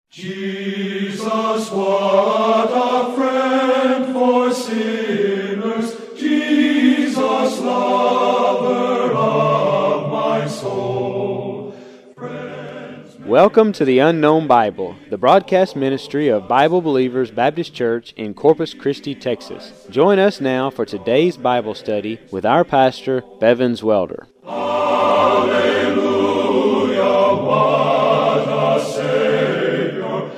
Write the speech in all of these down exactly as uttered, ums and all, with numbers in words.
Jesus, what a friend for sinners, Jesus, lover of my soul. Friends, Welcome to the Unknown Bible, the broadcast ministry of Bible Believers Baptist Church in Corpus Christi, Texas. Join us now for today's Bible study with our pastor, Bevins Welder. Hallelujah, what a Savior.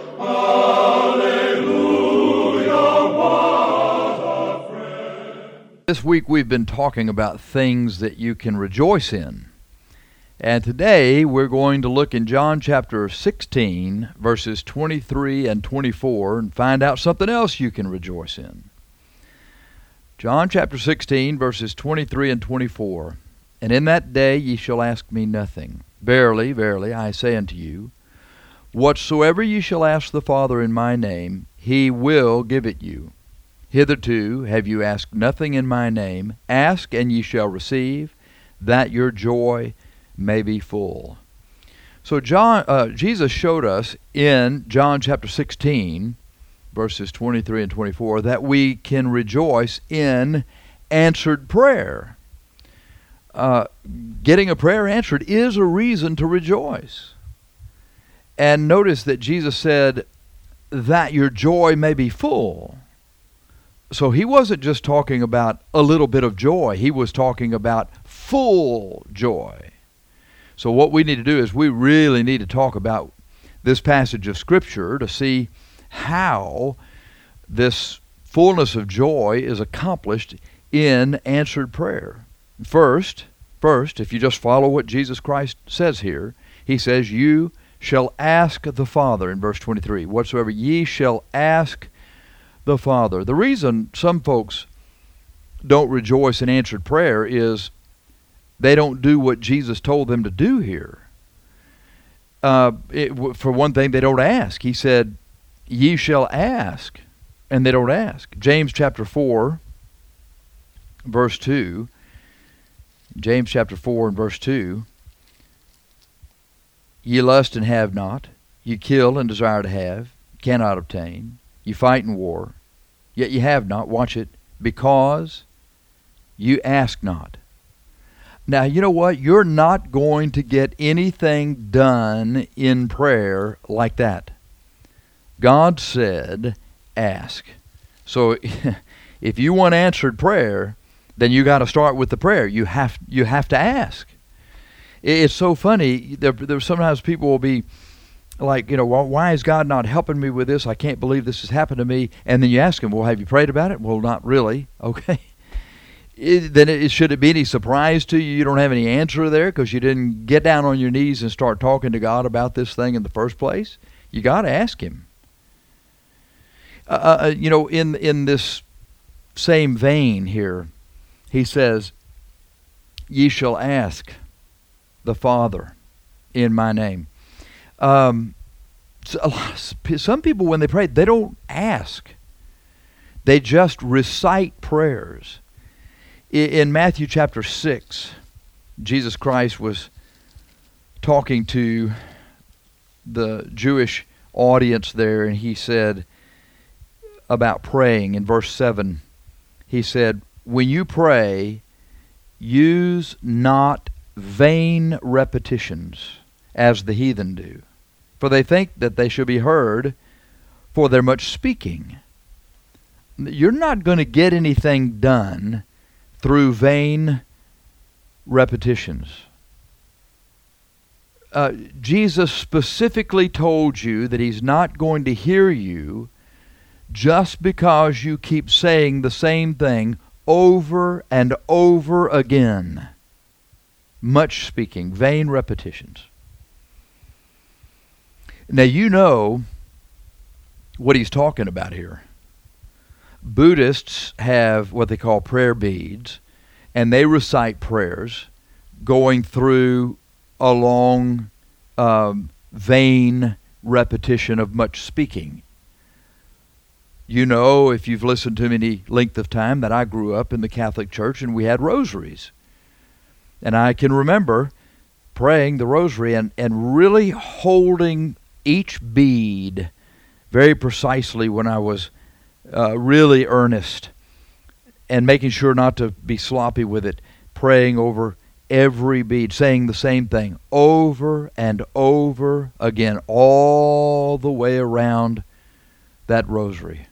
Hallelujah, what a friend. This week we've been talking about things that you can rejoice in. And today we're going to look in John chapter sixteen, verses twenty-three and twenty-four, and find out something else you can rejoice in. John chapter sixteen, verses twenty-three and twenty-four. And in that day ye shall ask me nothing. Verily, verily, I say unto you, whatsoever ye shall ask the Father in my name, he will give it you. Hitherto have you asked nothing in my name. Ask, and ye shall receive, that your joy may be full. So John, uh, Jesus showed us in John chapter sixteen, verses twenty-three and twenty-four, that we can rejoice in answered prayer. Uh, getting a prayer answered is a reason to rejoice. And notice that Jesus said that your joy may be full. So he wasn't just talking about a little bit of joy. He was talking about full joy. So what we need to do is we really need to talk about this passage of Scripture to see how this fullness of joy is accomplished in answered prayer. First, first, if you just follow what Jesus Christ says here, he says, you shall ask the Father, in verse twenty-three, whatsoever ye shall ask the Father. The reason some folks don't rejoice in answered prayer is they don't do what Jesus told them to do here. Uh, it, for one thing, they don't ask. He said, ye shall ask, and they don't ask. James chapter four, verse two, James chapter four and verse two, ye lust and have not, ye kill and desire to have, cannot obtain, ye fight in war, yet ye have not, watch it, because you ask not. Now, you know what? You're not going to get anything done in prayer like that. God said, ask. So if you want answered prayer, then you got to start with the prayer. You have you have to ask. It's so funny. There, there sometimes people will be like, you know, well, why is God not helping me with this? I can't believe this has happened to me. And then you ask him, well, have you prayed about it? Well, not really. Okay. It, then it, should it be any surprise to you you don't have any answer there because you didn't get down on your knees and start talking to God about this thing in the first place? You got to ask him. Uh, uh, you know, in in this same vein here, he says, ye shall ask the Father in my name. Um, so, some people, when they pray, they don't ask. They just recite prayers. In Matthew chapter six, Jesus Christ was talking to the Jewish audience there, and he said about praying in verse seven, he said, when you pray, use not vain repetitions as the heathen do, for they think that they shall be heard for their much speaking. You're not going to get anything done through vain repetitions. Uh, Jesus specifically told you that he's not going to hear you just because you keep saying the same thing over and over again. Much speaking, vain repetitions. Now you know what he's talking about here. Buddhists have what they call prayer beads, and they recite prayers going through a long, um, vain repetition of much speaking. You know, if you've listened to me any length of time, that I grew up in the Catholic Church and we had rosaries. And I can remember praying the rosary and, and really holding each bead very precisely when I was uh, really earnest and making sure not to be sloppy with it, praying over every bead, saying the same thing over and over again, all the way around that rosary.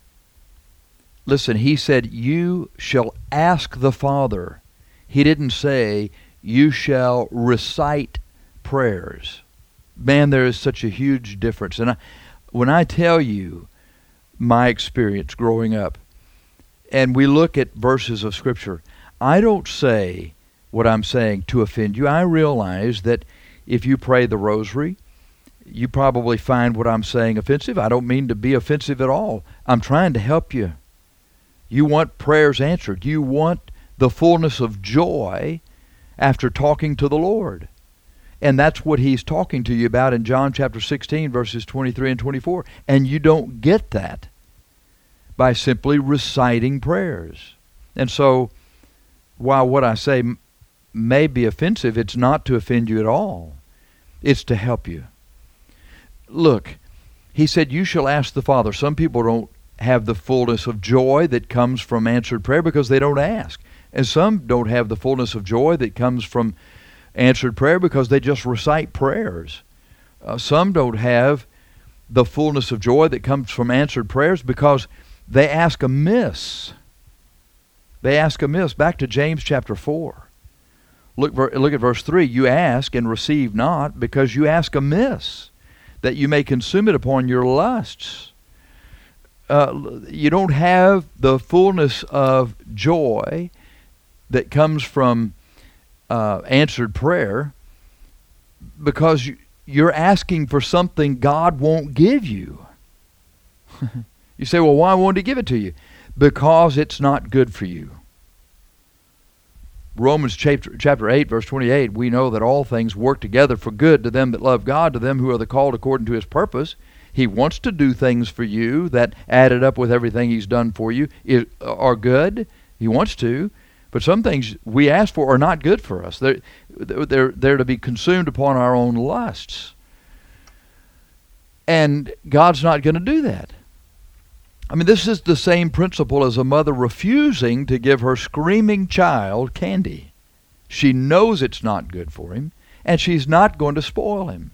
Listen, he said, you shall ask the Father. He didn't say, you shall recite prayers. Man, there is such a huge difference. And I, when I tell you my experience growing up, and we look at verses of Scripture, I don't say what I'm saying to offend you. I realize that if you pray the rosary, you probably find what I'm saying offensive. I don't mean to be offensive at all. I'm trying to help you. You want prayers answered. You want the fullness of joy after talking to the Lord. And that's what he's talking to you about in John chapter sixteen, verses twenty-three and twenty-four. And you don't get that by simply reciting prayers. And so, while what I say m- may be offensive, it's not to offend you at all. It's to help you. Look, he said, you shall ask the Father. Some people don't have the fullness of joy that comes from answered prayer because they don't ask. And some don't have the fullness of joy that comes from answered prayer because they just recite prayers. Uh, some don't have the fullness of joy that comes from answered prayers because they ask amiss. They ask amiss. Back to James chapter four. Look, look at verse three. You ask and receive not because you ask amiss, that you may consume it upon your lusts. Uh, you don't have the fullness of joy that comes from uh, answered prayer because you, you're asking for something God won't give you. You say, well, why won't he give it to you? Because it's not good for you. Romans chapter, chapter eight, verse twenty-eight, we know that all things work together for good to them that love God, to them who are the called according to his purpose. He wants to do things for you that, added up with everything he's done for you, is, are good. He wants to. But some things we ask for are not good for us. They're, they're, they're to be consumed upon our own lusts. And God's not going to do that. I mean, this is the same principle as a mother refusing to give her screaming child candy. She knows it's not good for him, and she's not going to spoil him.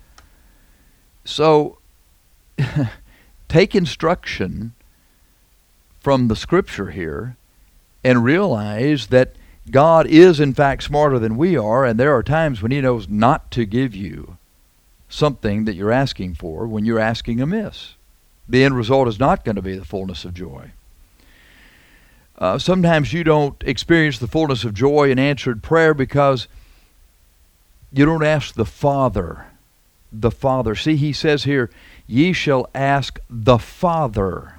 So, take instruction from the Scripture here and realize that God is in fact smarter than we are, and there are times when he knows not to give you something that you're asking for when you're asking amiss. The end result is not going to be the fullness of joy. Uh, sometimes you don't experience the fullness of joy in answered prayer because you don't ask the Father. The Father. See, he says here, ye shall ask the Father.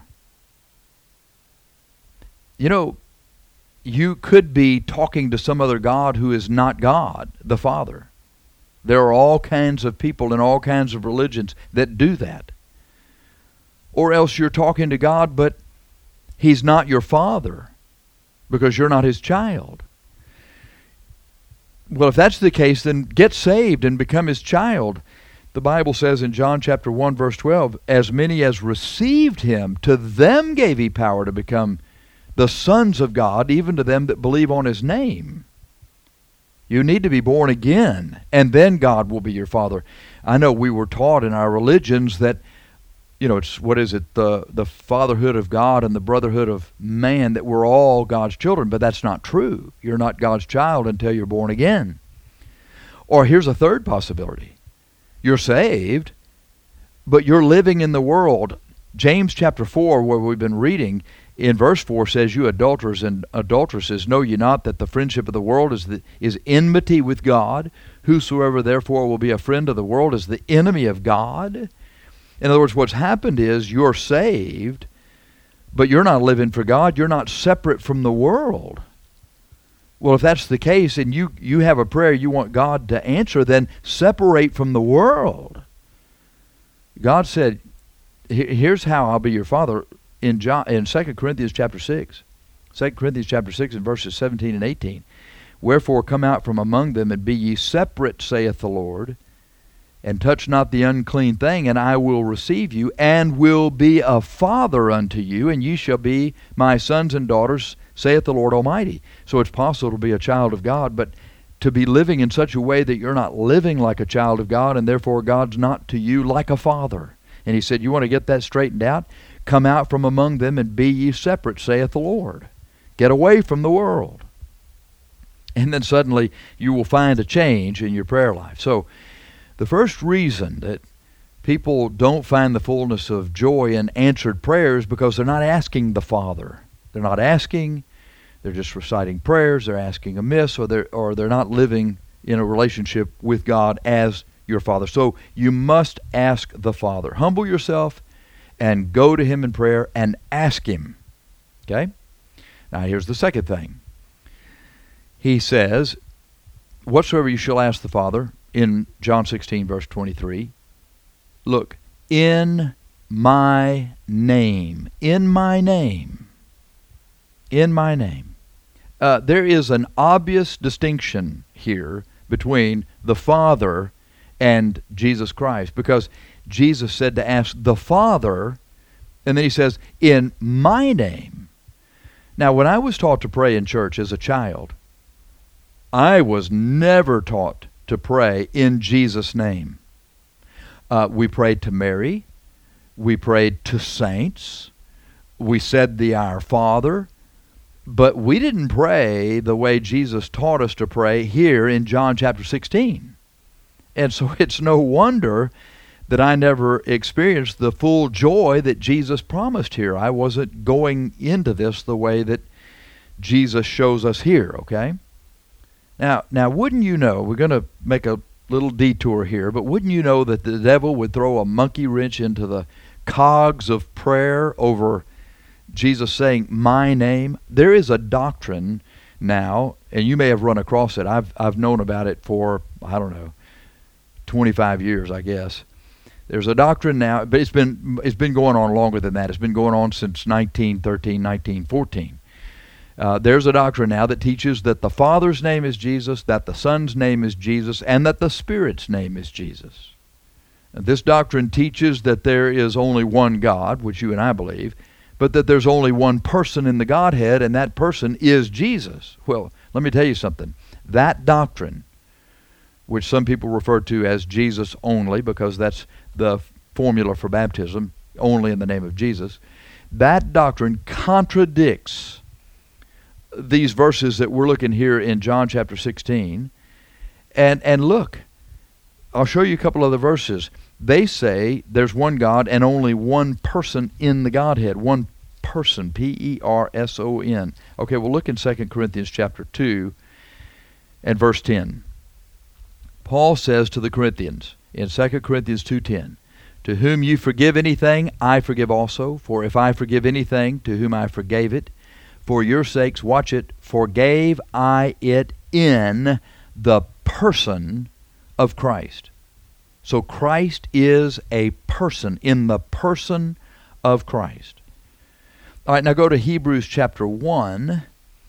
You know, you could be talking to some other God who is not God, the Father. There are all kinds of people in all kinds of religions that do that. Or else you're talking to God, but he's not your Father because you're not his child. Well, if that's the case, then get saved and become his child. The Bible says in John chapter one, verse twelve, as many as received him, to them gave he power to become the sons of God, even to them that believe on his name. You need to be born again, and then God will be your Father. I know we were taught in our religions that, you know, it's, what is it, the, the fatherhood of God and the brotherhood of man, that we're all God's children, but that's not true. You're not God's child until you're born again. Or here's a third possibility. You're saved, but you're living in the world. James chapter four, where we've been reading, in verse four says, you adulterers and adulteresses, know ye not that the friendship of the world is the, is enmity with God? Whosoever therefore will be a friend of the world is the enemy of God. In other words, what's happened is you're saved, but you're not living for God. You're not separate from the world. Well, if that's the case and you, you have a prayer you want God to answer, then separate from the world. God said, here's how I'll be your Father in John, in Second Corinthians chapter six. Second Corinthians chapter six and verses seventeen and eighteen. Wherefore come out from among them and be ye separate, saith the Lord, and touch not the unclean thing, and I will receive you, and will be a father unto you, and ye shall be my sons and daughters, saith the Lord Almighty. So it's possible to be a child of God, but to be living in such a way that you're not living like a child of God, and therefore God's not to you like a father. And he said, you want to get that straightened out? Come out from among them, and be ye separate, saith the Lord. Get away from the world. And then suddenly you will find a change in your prayer life. So the first reason that people don't find the fullness of joy in answered prayers because they're not asking the Father. They're not asking, they're just reciting prayers, they're asking amiss, or they're, or they're not living in a relationship with God as your Father. So you must ask the Father. Humble yourself and go to Him in prayer and ask Him. Okay? Now here's the second thing. He says, whatsoever you shall ask the Father, in John sixteen, verse twenty-three, look, in my name, in my name, in my name. Uh, there is an obvious distinction here between the Father and Jesus Christ, because Jesus said to ask the Father, and then he says, in my name. Now, when I was taught to pray in church as a child, I was never taught to pray in Jesus' name. Uh, we prayed to Mary. We prayed to saints. We said the Our Father. But we didn't pray the way Jesus taught us to pray here in John chapter sixteen. And so it's no wonder that I never experienced the full joy that Jesus promised here. I wasn't going into this the way that Jesus shows us here, okay? Now, now, wouldn't you know, we're going to make a little detour here, but wouldn't you know that the devil would throw a monkey wrench into the cogs of prayer over Jesus saying, my name? There is a doctrine now, and you may have run across it. I've I've known about it for, I don't know, twenty-five years, I guess. There's a doctrine now, but it's been it's been going on longer than that. It's been going on since nineteen thirteen, nineteen fourteen. Uh, there's a doctrine now that teaches that the Father's name is Jesus, that the Son's name is Jesus, and that the Spirit's name is Jesus. And this doctrine teaches that there is only one God, which you and I believe, but that there's only one person in the Godhead, and that person is Jesus. Well, let me tell you something. That doctrine, which some people refer to as Jesus only, because that's the formula for baptism, only in the name of Jesus, that doctrine contradicts these verses that we're looking here in John chapter sixteen. And and look, I'll show you a couple of the verses. They say there's one God and only one person in the Godhead. One person, P E R S O N. Okay, well look in Second Corinthians chapter two and verse ten. Paul says to the Corinthians in Second Corinthians two ten, to whom you forgive anything, I forgive also. For if I forgive anything, to whom I forgave it, for your sakes, watch it, forgave I it in the person of Christ. So Christ is a person, in the person of Christ. All right, now go to Hebrews chapter one.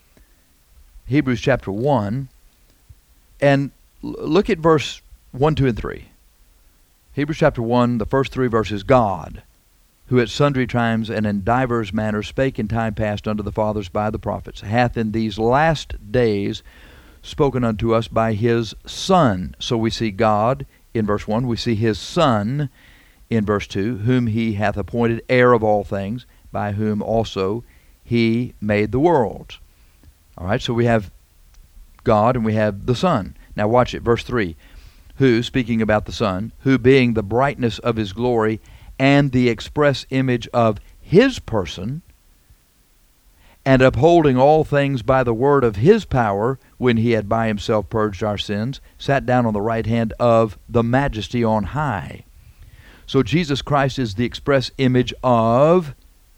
Hebrews chapter one. And look at verse one, two, and three. Hebrews chapter one, the first three verses. God, who at sundry times and in divers manners spake in time past unto the fathers by the prophets, hath in these last days spoken unto us by His Son. So we see God in verse one. We see His Son in verse two, whom He hath appointed heir of all things, by whom also He made the worlds. All right, so we have God and we have the Son. Now watch it, verse three. Who, speaking about the Son, who being the brightness of His glory and the express image of His person, and upholding all things by the word of His power, when He had by Himself purged our sins, sat down on the right hand of the Majesty on high. So Jesus Christ is the express image of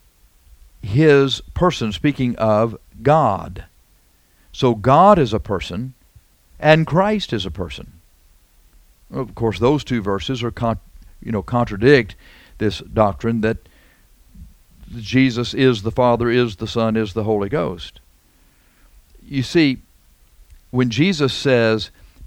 His person, speaking of God. So God is a person, and Christ is a person. Of course, those two verses are, con- you know, contradict this doctrine that Jesus is the Father, is the Son, is the Holy Ghost. You see, when Jesus says,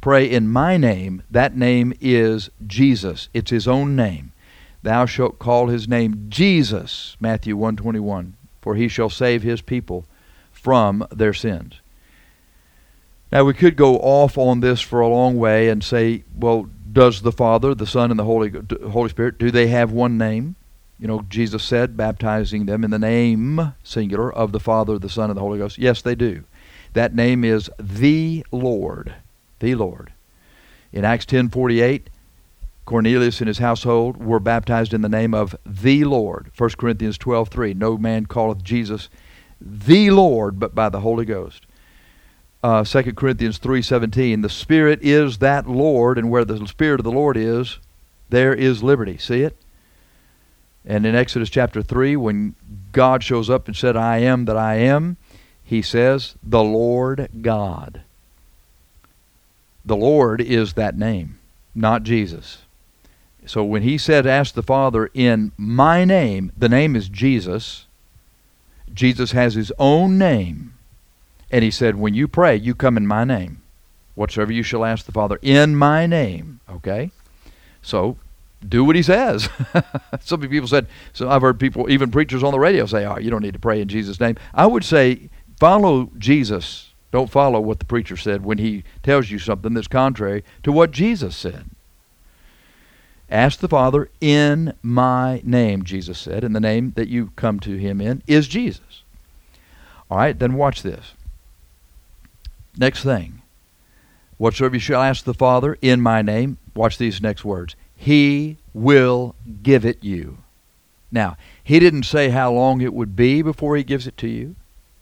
pray in my name, that name is Jesus. It's his own name. Thou shalt call his name Jesus, Matthew one twenty-one, for he shall save his people from their sins. Now we could go off on this for a long way and say, well, does the Father, the Son, and the Holy Holy Spirit, do they have one name? You know, Jesus said, baptizing them in the name, singular, of the Father, the Son, and the Holy Ghost. Yes, they do. That name is the Lord. The Lord. In Acts ten forty-eight, Cornelius and his household were baptized in the name of the Lord. First Corinthians twelve three, no man calleth Jesus the Lord, but by the Holy Ghost. Uh, Second Corinthians three seventeen, the Spirit is that Lord, and where the Spirit of the Lord is, there is liberty. See it? And in Exodus chapter three, when God shows up and said, I am that I am, he says, the Lord God. The Lord is that name, not Jesus. So when he said, ask the Father in my name, the name is Jesus. Jesus has his own name. And he said, when you pray, you come in my name. Whatsoever you shall ask the Father in my name. Okay? So, do what he says. Some people said, so I've heard people, even preachers on the radio say, oh, you don't need to pray in Jesus' name. I would say, follow Jesus. Don't follow what the preacher said when he tells you something that's contrary to what Jesus said. Ask the Father in my name, Jesus said, and the name that you come to him in is Jesus. All right, then watch this. Next thing. Whatsoever you shall ask the Father in my name, watch these next words. He will give it you. Now, he didn't say how long it would be before he gives it to you.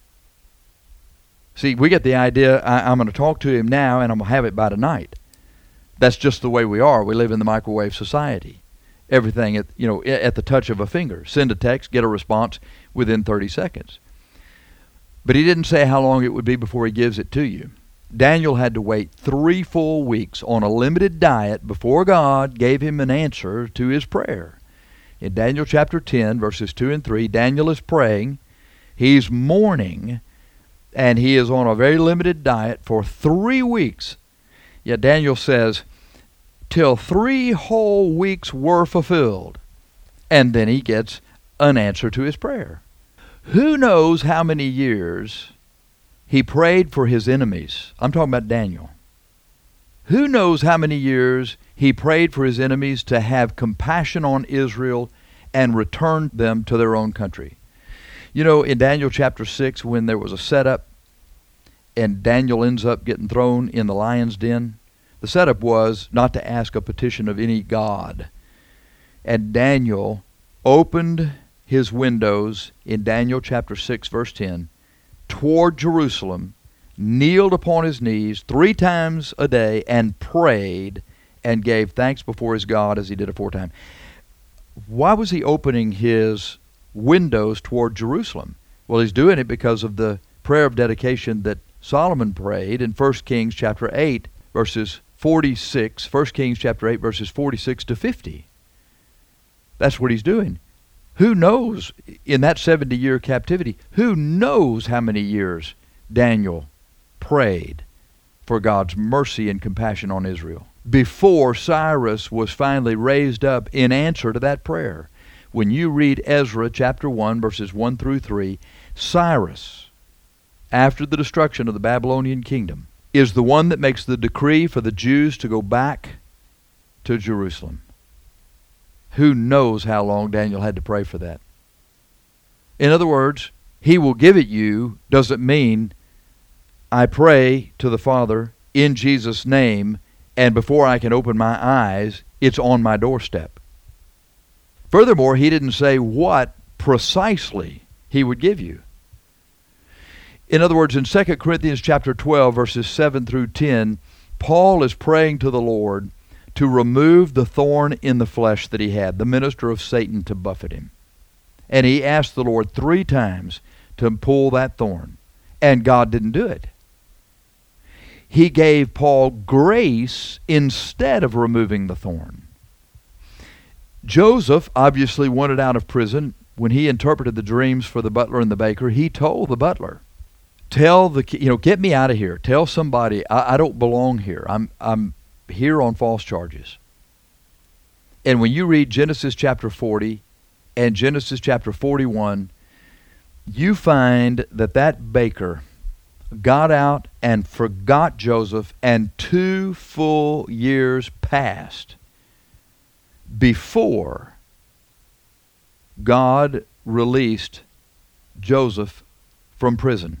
See, we get the idea, I, I'm going to talk to him now and I'm going to have it by tonight. That's just the way we are. We live in the microwave society. Everything at, you know, at the touch of a finger. Send a text, get a response within thirty seconds. But he didn't say how long it would be before he gives it to you. Daniel had to wait three full weeks on a limited diet before God gave him an answer to his prayer. In Daniel chapter ten, verses two and three, Daniel is praying. He's mourning, and he is on a very limited diet for three weeks. Yet Daniel says, till three whole weeks were fulfilled. And then he gets an answer to his prayer. Who knows how many years he prayed for his enemies? I'm talking about Daniel. Who knows how many years he prayed for his enemies to have compassion on Israel and return them to their own country? You know, in Daniel chapter six, when there was a setup and Daniel ends up getting thrown in the lion's den, the setup was not to ask a petition of any god. And Daniel opened his windows in Daniel chapter six, verse ten, toward Jerusalem, kneeled upon his knees three times a day, and prayed and gave thanks before his God as he did aforetime. Why was he opening his windows toward Jerusalem? Well, he's doing it because of the prayer of dedication that Solomon prayed in First Kings chapter eight, verses forty-six, First Kings chapter eight, verses forty-six to fifty. That's what he's doing. Who knows, in that seventy-year captivity, who knows how many years Daniel prayed for God's mercy and compassion on Israel before Cyrus was finally raised up in answer to that prayer. When you read Ezra chapter one, verses one through three, Cyrus, after the destruction of the Babylonian kingdom, is the one that makes the decree for the Jews to go back to Jerusalem. Who knows how long Daniel had to pray for that? In other words, he will give it you doesn't mean I pray to the Father in Jesus' name, and before I can open my eyes, it's on my doorstep. Furthermore, he didn't say what precisely he would give you. In other words, in Second Corinthians chapter twelve, verses seven through ten, Paul is praying to the Lord to remove the thorn in the flesh that he had, the minister of Satan to buffet him. And he asked the Lord three times to pull that thorn, and God didn't do it. He gave Paul grace instead of removing the thorn. Joseph obviously wanted out of prison. When he interpreted the dreams for the butler and the baker, he told the butler Tell the, you know, get me out of here. Tell somebody I, I don't belong here. I'm I'm here on false charges. And when you read Genesis chapter forty and Genesis chapter forty-one, you find that that baker got out and forgot Joseph, and two full years passed before God released Joseph from prison.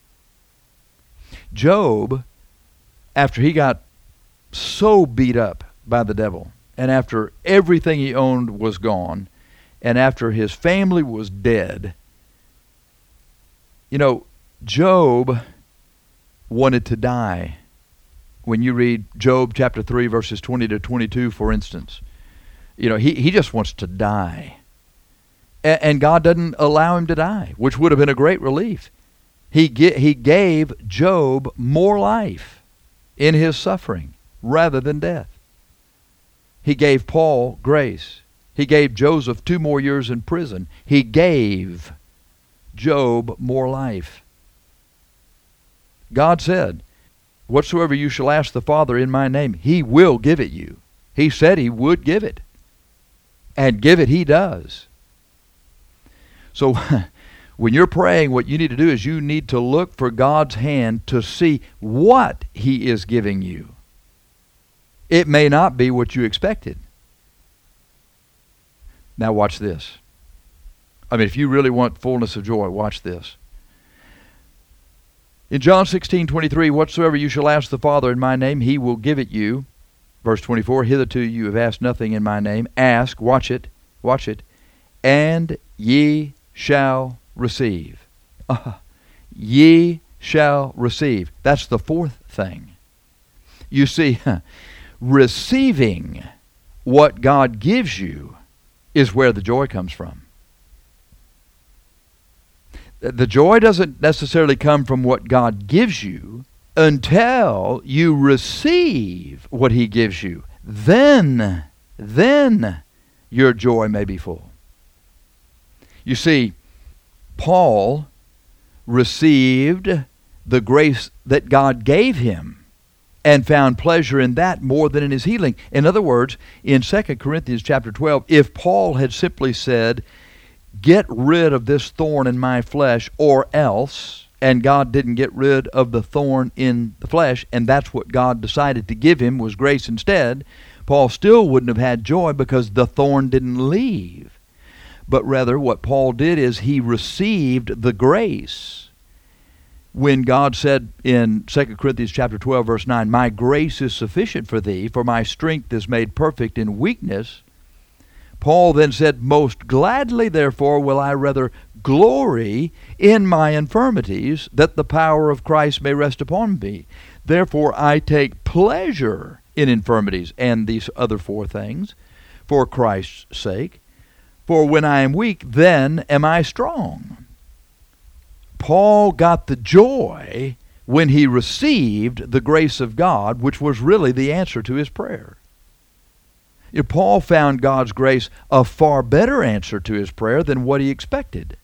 Job, after he got so beat up by the devil, and after everything he owned was gone, and after his family was dead, you know, Job wanted to die. When you read Job chapter three, verses twenty to twenty-two, for instance, you know, he, he just wants to die. A- and God doesn't allow him to die, which would have been a great relief. He, ge- he gave Job more life in his suffering rather than death. He gave Paul grace. He gave Joseph two more years in prison. He gave Job more life. God said, whatsoever you shall ask the Father in my name, he will give it you. He said he would give it. And give it he does. So when you're praying, what you need to do is you need to look for God's hand to see what he is giving you. It may not be what you expected. Now watch this. I mean, if you really want fullness of joy, watch this. In John sixteen twenty-three, whatsoever you shall ask the Father in my name, he will give it you. Verse twenty-four, hitherto you have asked nothing in my name. Ask, watch it, watch it, and ye shall receive. Uh, ye shall receive. That's the fourth thing. You see, receiving what God gives you is where the joy comes from. The joy doesn't necessarily come from what God gives you until you receive what he gives you. Then, then your joy may be full. You see, Paul received the grace that God gave him and found pleasure in that more than in his healing. In other words, in Second Corinthians chapter twelve, if Paul had simply said, get rid of this thorn in my flesh or else, and God didn't get rid of the thorn in the flesh, and that's what God decided to give him was grace instead, Paul still wouldn't have had joy because the thorn didn't leave. But rather what Paul did is he received the grace. When God said in Second Corinthians chapter twelve, verse nine, my grace is sufficient for thee, for my strength is made perfect in weakness, Paul then said, most gladly therefore will I rather glory in my infirmities, that the power of Christ may rest upon me. Therefore I take pleasure in infirmities and these other four things for Christ's sake. For when I am weak, then am I strong. Paul got the joy when he received the grace of God, which was really the answer to his prayer. Paul found God's grace a far better answer to his prayer than what he expected.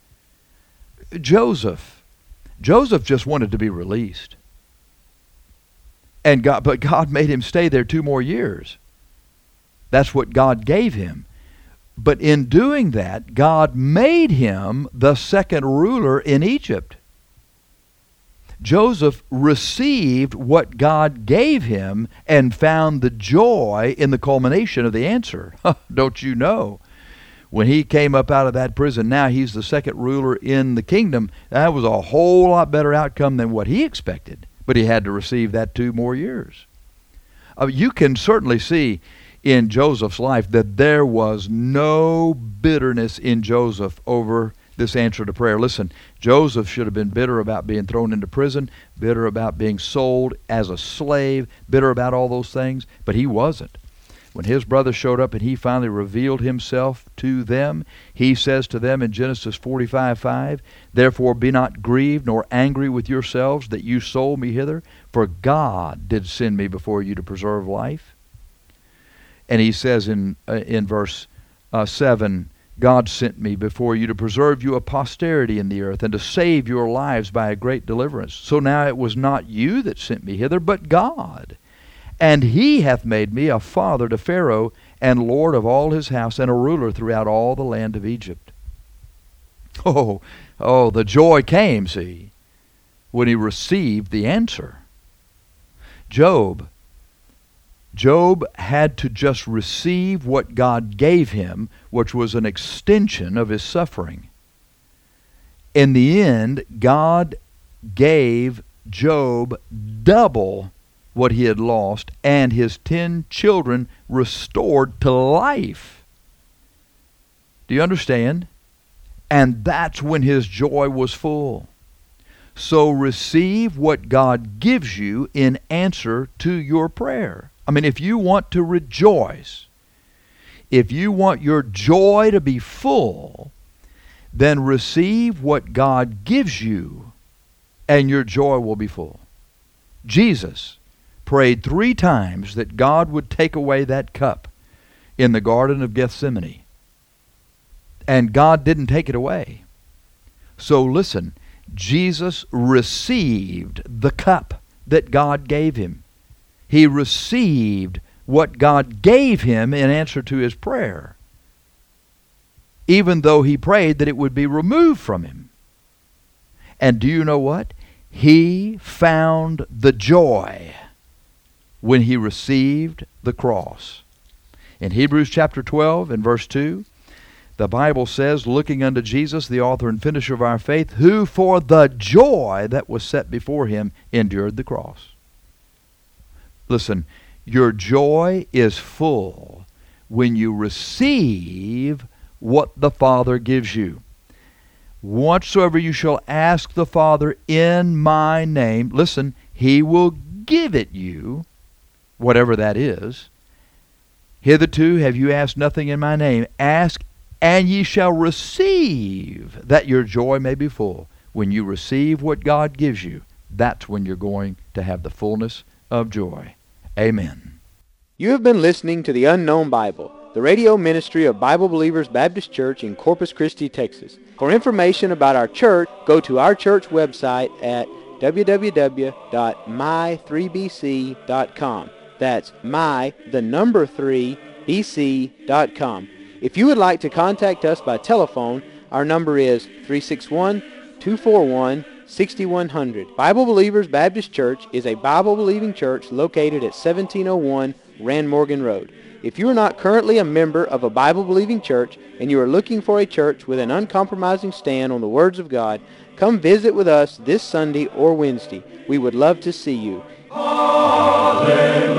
Joseph, Joseph just wanted to be released. And God, but God made him stay there two more years. That's what God gave him. But in doing that, God made him the second ruler in Egypt. Joseph received what God gave him and found the joy in the culmination of the answer. Don't you know? When he came up out of that prison, now he's the second ruler in the kingdom. That was a whole lot better outcome than what he expected. But he had to receive that two more years. Uh, you can certainly see in Joseph's life that there was no bitterness in Joseph over this answer to prayer. Listen, Joseph should have been bitter about being thrown into prison, bitter about being sold as a slave, bitter about all those things, but he wasn't. When his brothers showed up and he finally revealed himself to them, he says to them in Genesis forty-five five, therefore be not grieved nor angry with yourselves that you sold me hither, for God did send me before you to preserve life. And he says in uh, in verse uh, seven, God sent me before you to preserve you a posterity in the earth, and to save your lives by a great deliverance. So now it was not you that sent me hither, but God. And he hath made me a father to Pharaoh, and lord of all his house, and a ruler throughout all the land of Egypt. Oh, oh, the joy came, see, when he received the answer. Job, Job had to just receive what God gave him, which was an extension of his suffering. In the end, God gave Job double what he had lost, and his ten children restored to life. Do you understand? And that's when his joy was full. So receive what God gives you in answer to your prayer. I mean, if you want to rejoice, if you want your joy to be full, then receive what God gives you, and your joy will be full. Jesus prayed three times that God would take away that cup in the Garden of Gethsemane. And God didn't take it away. So listen, Jesus received the cup that God gave him. He received what God gave him in answer to his prayer, even though he prayed that it would be removed from him. And do you know what? He found the joy when he received the cross. In Hebrews chapter twelve and verse two, the Bible says, looking unto Jesus, the author and finisher of our faith, who for the joy that was set before him endured the cross. Listen, your joy is full when you receive what the Father gives you. Whatsoever you shall ask the Father in my name, listen, he will give it you, whatever that is. Hitherto have you asked nothing in my name. Ask, and ye shall receive, that your joy may be full. When you receive what God gives you, that's when you're going to have the fullness of joy. Amen. You have been listening to The Unknown Bible, the radio ministry of Bible Believers Baptist Church in Corpus Christi, Texas. For information about our church, go to our church website at w w w dot my three b c dot com. That's my, the number three, b c dot com. If you would like to contact us by telephone, our number is three six one, two four one, six one zero zero. Bible Believers Baptist Church is a Bible-believing church located at seventeen oh one Rand Morgan Road. If you are not currently a member of a Bible-believing church and you are looking for a church with an uncompromising stand on the words of God, come visit with us this Sunday or Wednesday. We would love to see you. Hallelujah.